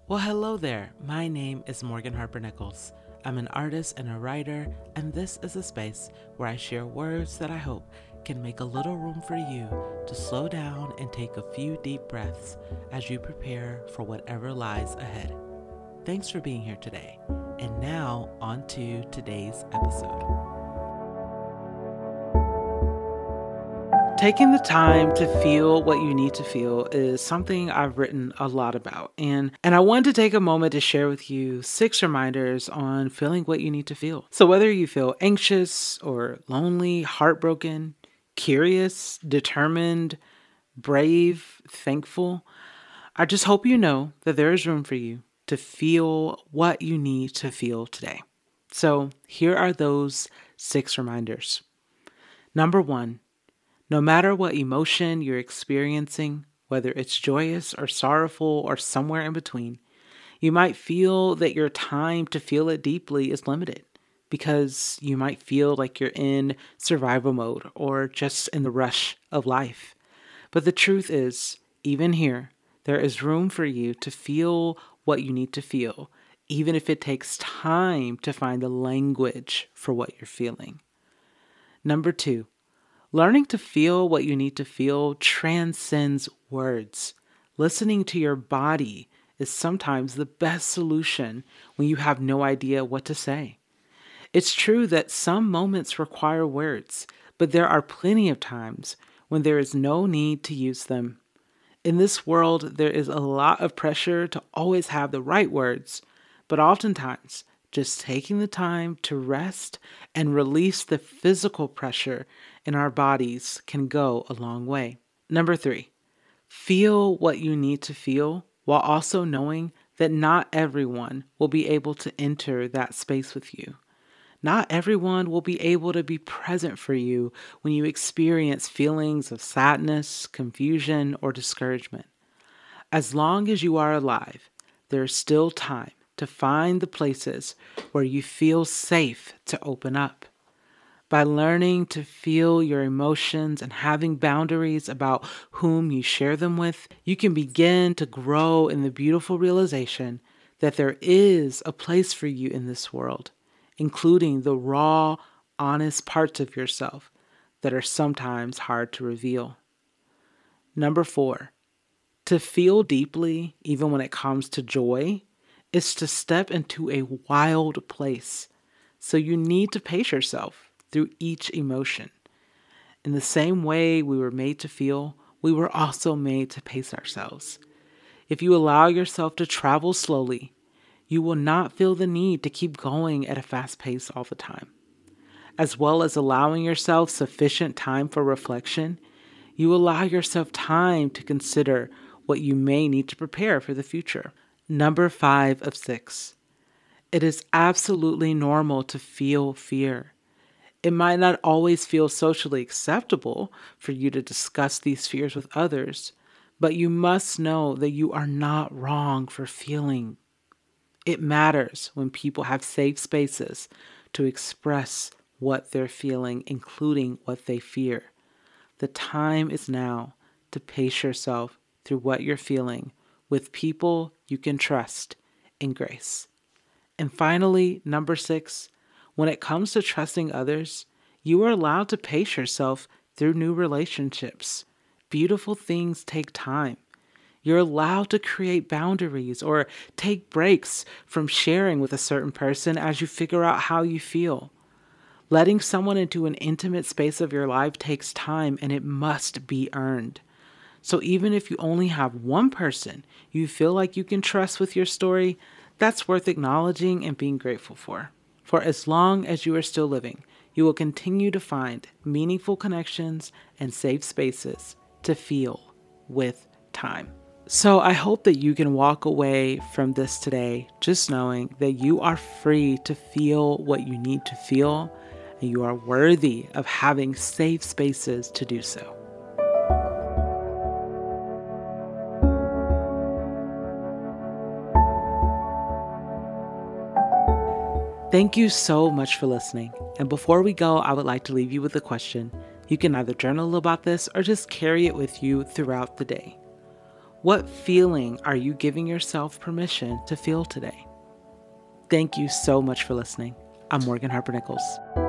Well, hello there. My name is Morgan Harper Nichols. I'm an artist and a writer, and this is a space where I share words that I hope can make a little room for you to slow down and take a few deep breaths as you prepare for whatever lies ahead. Thanks for being here today. And now, on to today's episode. Taking the time to feel what you need to feel is something I've written a lot about. And I wanted to take a moment to share with you 6 reminders on feeling what you need to feel. So whether you feel anxious or lonely, heartbroken, curious, determined, brave, thankful, I just hope you know that there is room for you to feel what you need to feel today. So here are those 6 reminders. Number 1. No matter what emotion you're experiencing, whether it's joyous or sorrowful or somewhere in between, you might feel that your time to feel it deeply is limited because you might feel like you're in survival mode or just in the rush of life. But the truth is, even here, there is room for you to feel what you need to feel, even if it takes time to find the language for what you're feeling. Number 2. Learning to feel what you need to feel transcends words. Listening to your body is sometimes the best solution when you have no idea what to say. It's true that some moments require words, but there are plenty of times when there is no need to use them. In this world, there is a lot of pressure to always have the right words, but oftentimes, just taking the time to rest and release the physical pressure in our bodies can go a long way. Number 3, feel what you need to feel while also knowing that not everyone will be able to enter that space with you. Not everyone will be able to be present for you when you experience feelings of sadness, confusion, or discouragement. As long as you are alive, there is still time to find the places where you feel safe to open up. By learning to feel your emotions and having boundaries about whom you share them with, you can begin to grow in the beautiful realization that there is a place for you in this world, including the raw, honest parts of yourself that are sometimes hard to reveal. Number 4, to feel deeply, even when it comes to joy, is to step into a wild place. So you need to pace yourself through each emotion. In the same way we were made to feel, we were also made to pace ourselves. If you allow yourself to travel slowly, you will not feel the need to keep going at a fast pace all the time. As well as allowing yourself sufficient time for reflection, you allow yourself time to consider what you may need to prepare for the future. Number 5 of 6. It is absolutely normal to feel fear. It might not always feel socially acceptable for you to discuss these fears with others, but you must know that you are not wrong for feeling. It matters when people have safe spaces to express what they're feeling, including what they fear. The time is now to pace yourself through what you're feeling with people you can trust in grace. And finally, number 6, when it comes to trusting others, you are allowed to pace yourself through new relationships. Beautiful things take time. You're allowed to create boundaries or take breaks from sharing with a certain person as you figure out how you feel. Letting someone into an intimate space of your life takes time and it must be earned. So even if you only have one person you feel like you can trust with your story, that's worth acknowledging and being grateful for. For as long as you are still living, you will continue to find meaningful connections and safe spaces to feel with time. So I hope that you can walk away from this today just knowing that you are free to feel what you need to feel, and you are worthy of having safe spaces to do so. Thank you so much for listening. And before we go, I would like to leave you with a question. You can either journal about this or just carry it with you throughout the day. What feeling are you giving yourself permission to feel today? Thank you so much for listening. I'm Morgan Harper Nichols.